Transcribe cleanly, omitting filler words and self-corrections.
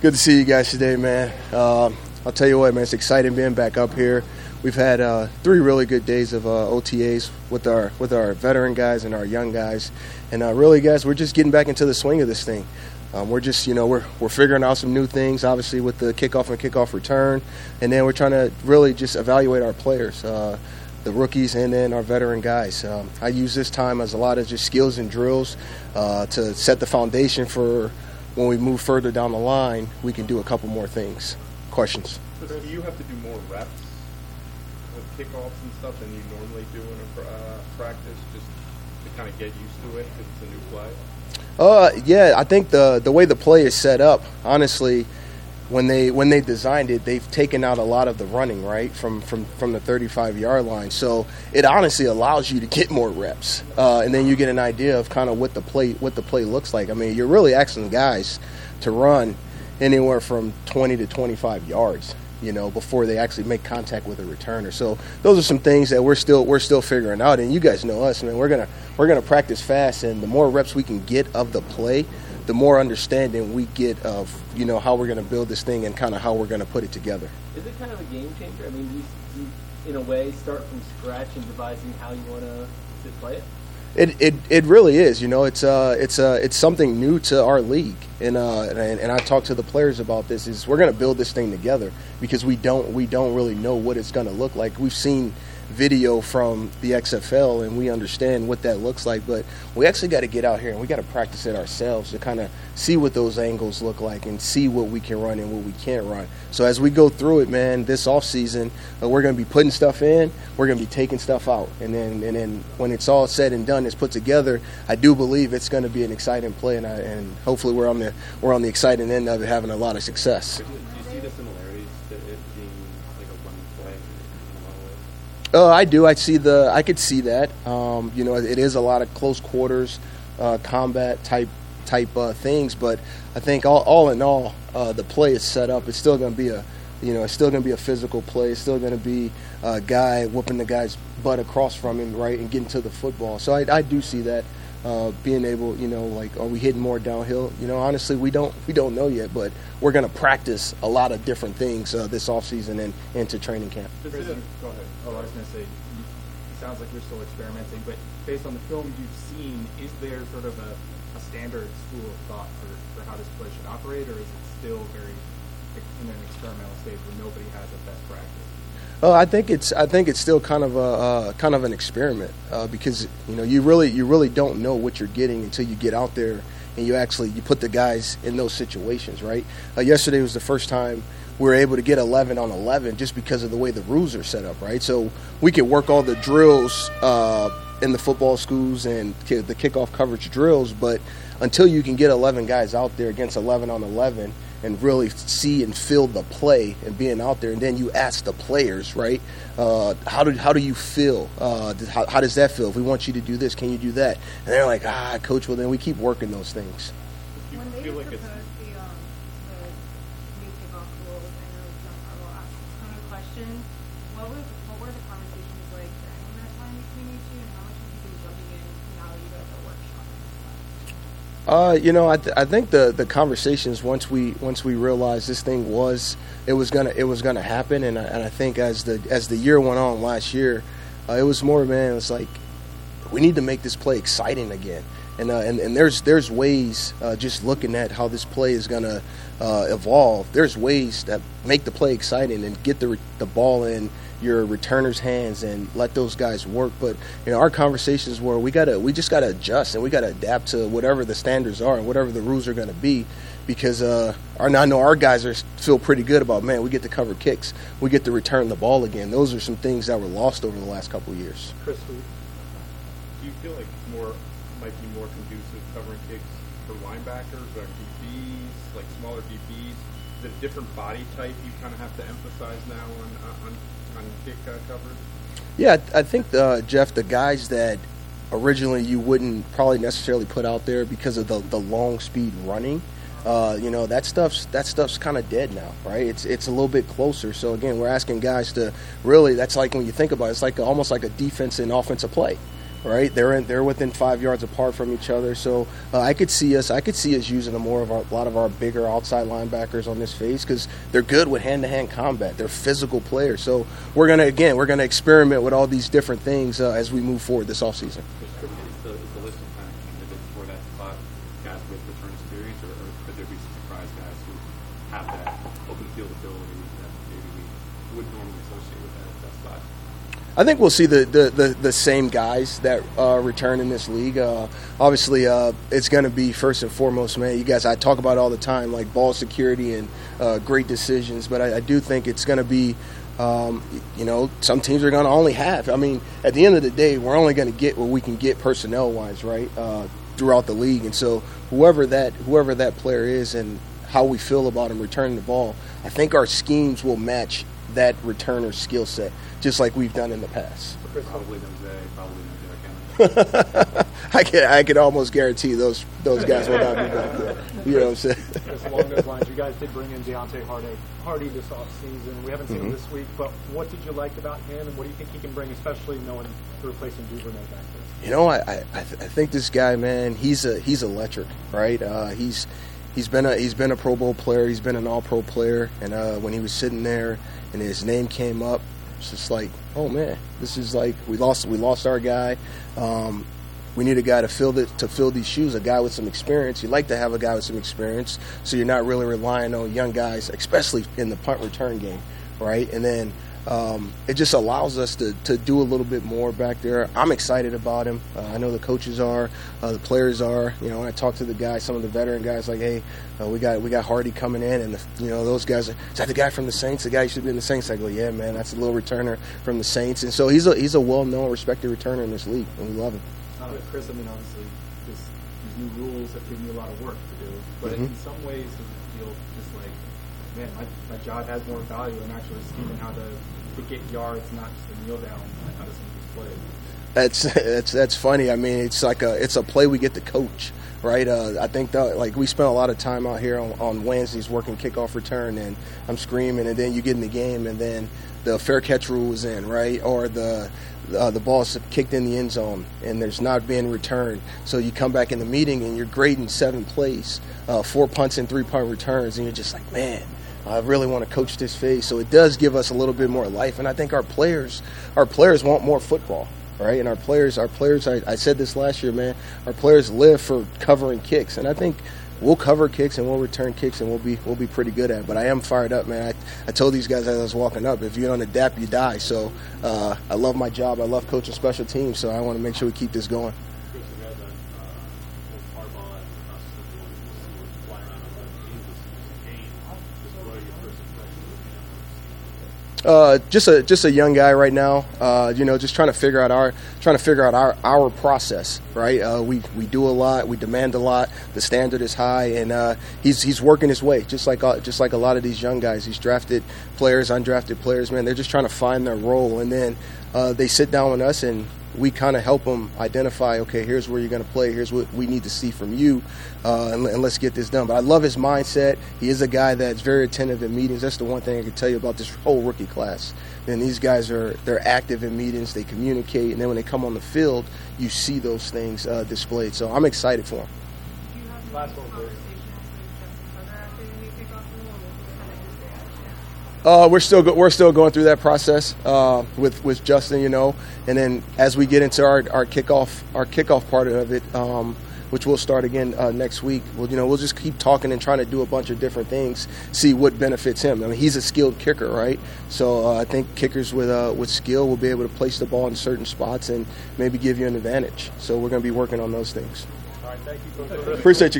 Good to see you guys today, man. I'll tell you what, man, it's exciting being back up here. We've had 3 really good days of OTAs with our veteran guys and our young guys, and really, guys, we're just getting back into the swing of this thing. We're just, we're figuring out some new things, obviously with the kickoff and kickoff return, and then we're trying to really just evaluate our players, the rookies and then our veteran guys. I use this time as a lot of just skills and drills to set the foundation for when we move further down the line, we can do a couple more things. Questions? So do you have to do more reps with kickoffs and stuff than you normally do in a practice, just to kind of get used to it because it's a new play? Yeah, I think the way the play is set up, honestly, when they designed it, they've taken out a lot of the running, right, from the 35-yard line. So it honestly allows you to get more reps, and then you get an idea of kind of what the play looks like. I mean, you're really asking guys to run anywhere from 20 to 25 yards, before they actually make contact with a returner. So those are some things that we're still figuring out. And you guys know us, man. We're gonna practice fast, and the more reps we can get of the play, the more understanding we get of how we're going to build this thing and kind of how we're going to put it together. Is it kind of a game changer? I mean, you in a way start from scratch and devising how you want to play it. It really is. It's something new to our league, and I talk to the players about this. Is we're going to build this thing together because we don't really know what it's going to look like. We've seen video from the XFL and we understand what that looks like, but we actually got to get out here and we got to practice it ourselves to kind of see what those angles look like and see what we can run and what we can't run. So as we go through it, man, this off season, we're going to be putting stuff in, we're going to be taking stuff out, and then when it's all said and done, it's put together, I do believe it's going to be an exciting play, and hopefully we're on the exciting end of it, having a lot of success. Do you see the similarities to it being like a running play in a lot of ways? I do. I could see that. It is a lot of close quarters, combat type things. But I think all in all, the play is set up. It's still going to be a physical play. It's still going to be a guy whooping the guy's butt across from him, right, and getting to the football. So I do see that being able, are we hitting more downhill? Honestly, we don't know yet, but we're going to practice a lot of different things this offseason and into training camp. Go ahead. Oh, I was going to say, it sounds like you're still experimenting, but based on the film you've seen, is there sort of a standard school of thought for how this play should operate, or is it still very in an experimental stage where nobody has a best practice? I think it's still kind of an experiment because you really don't know what you're getting until you get out there and you put the guys in those situations, right? Yesterday was the first time we were able to get 11 on 11 just because of the way the rules are set up, right? So we could work all the drills in the football schools and the kickoff coverage drills, but until you can get 11 guys out there against 11 on 11 and really see and feel the play and being out there, and then you ask the players, right, how do you feel? How does that feel? If we want you to do this, can you do that? And they're like, coach, well, then we keep working those things. When they proposed the new kickoff rules, I know John Harbaugh asked a ton of questions. What were the conversations like during that time between you two, and how much have you been jumping in now that you guys are workshopping stuff? I think the conversations once we realized this thing was gonna happen, and I think as the year went on last year, it was more, man, it's like we need to make this play exciting again. And there's ways, just looking at how this play is going to evolve, there's ways that make the play exciting and get the ball in your returner's hands and let those guys work. But our conversations were we just got to adjust and we got to adapt to whatever the standards are and whatever the rules are going to be, because I know our guys feel pretty good about, man, we get to cover kicks, we get to return the ball again. Those are some things that were lost over the last couple of years. Chris, do you feel like might be more conducive covering kicks for linebackers, like DBs, like smaller DBs? Is it a different body type you kind of have to emphasize now on kick coverage? Yeah, I think, Jeff, the guys that originally you wouldn't probably necessarily put out there because of the long speed running, that stuff's kind of dead now, right? It's a little bit closer. So again, we're asking guys to really, that's like when you think about it, it's like almost like a defense and offensive play. right? They're within 5 yards apart from each other. So I could see us using a lot of our bigger outside linebackers on this phase because they're good with hand-to-hand combat. They're physical players. So we're gonna experiment with all these different things as we move forward this offseason. Is the list of kind of candidates for that spot guys with return experience, or could there be some surprise guys who have that open field ability that maybe we wouldn't normally associate with that spot? I think we'll see the same guys that return in this league. Obviously, it's going to be first and foremost, man. You guys, I talk about it all the time, like ball security and great decisions. But I do think it's going to be, some teams are going to only have. I mean, at the end of the day, we're only going to get what we can get personnel-wise, right, throughout the league. And so whoever that player is and how we feel about him returning the ball, I think our schemes will match that returner skill set, just like we've done in the past. Probably I could almost guarantee those guys will not be back there. You know what I'm saying? Just along those lines, you guys did bring in Deontay Hardy this offseason. We haven't seen him this week, but what did you like about him, and what do you think he can bring, especially knowing to replacing Duvernay back there? You know, I think this guy, man, he's electric, right? He's been a Pro Bowl player. He's been an All-Pro player, and when he was sitting there and his name came up, it's just like, oh man, this is like we lost our guy. We need a guy to fill these shoes, a guy with some experience. You like to have a guy with some experience, so you're not really relying on young guys, especially in the punt return game, right? And then it just allows us to do a little bit more back there. I'm excited about him. I know the coaches are, the players are. You know, I talked to the guys, some of the veteran guys, like, hey, we got Hardy coming in, and those guys are, is that the guy from the Saints? The guy who should be in the Saints? I go, yeah, man, that's a little returner from the Saints, and so he's a well-known, respected returner in this league, and we love him. Chris, I mean, obviously, these new rules have given you a lot of work to do, but in some ways, does it feel just like, man, my job has more value than actually scheming how to get yards, not just a kneel down, like how to see these plays? That's funny. I mean, it's a play we get to coach, right? I think we spent a lot of time out here on Wednesdays working kickoff return, and I'm screaming, and then you get in the game, and then the fair catch rule was in, right? Or the ball's kicked in the end zone and there's not being returned. So you come back in the meeting and you're grading 7 plays, 4 punts and 3 punt returns, and you're just like, man, I really want to coach this phase. So it does give us a little bit more life, and I think our players want more football, right? And our players, I said this last year, man, our players live for covering kicks, and I think we'll cover kicks and we'll return kicks and we'll be pretty good at it. But I am fired up, man. I told these guys as I was walking up, if you don't adapt, you die. So I love my job. I love coaching special teams. So I want to make sure we keep this going. Just a young guy right now. Just trying to figure out our process. Right. We do a lot. We demand a lot. The standard is high, and he's working his way. Just like a lot of these young guys. These drafted players, undrafted players. Man, they're just trying to find their role, and then they sit down with us and we kind of help them identify, okay, here's where you're going to play. Here's what we need to see from you, and let's get this done. But I love his mindset. He is a guy that's very attentive in meetings. That's the one thing I can tell you about this whole rookie class. And these guys they're active in meetings. They communicate, and then when they come on the field, you see those things displayed. So I'm excited for him. Do you have Last one, please. We're still going through that process with Justin, and then as we get into our kickoff part of it, which we'll start again next week. We'll just keep talking and trying to do a bunch of different things, see what benefits him. I mean, he's a skilled kicker, right? So I think kickers with skill will be able to place the ball in certain spots and maybe give you an advantage. So we're going to be working on those things. All right, thank you. Appreciate you.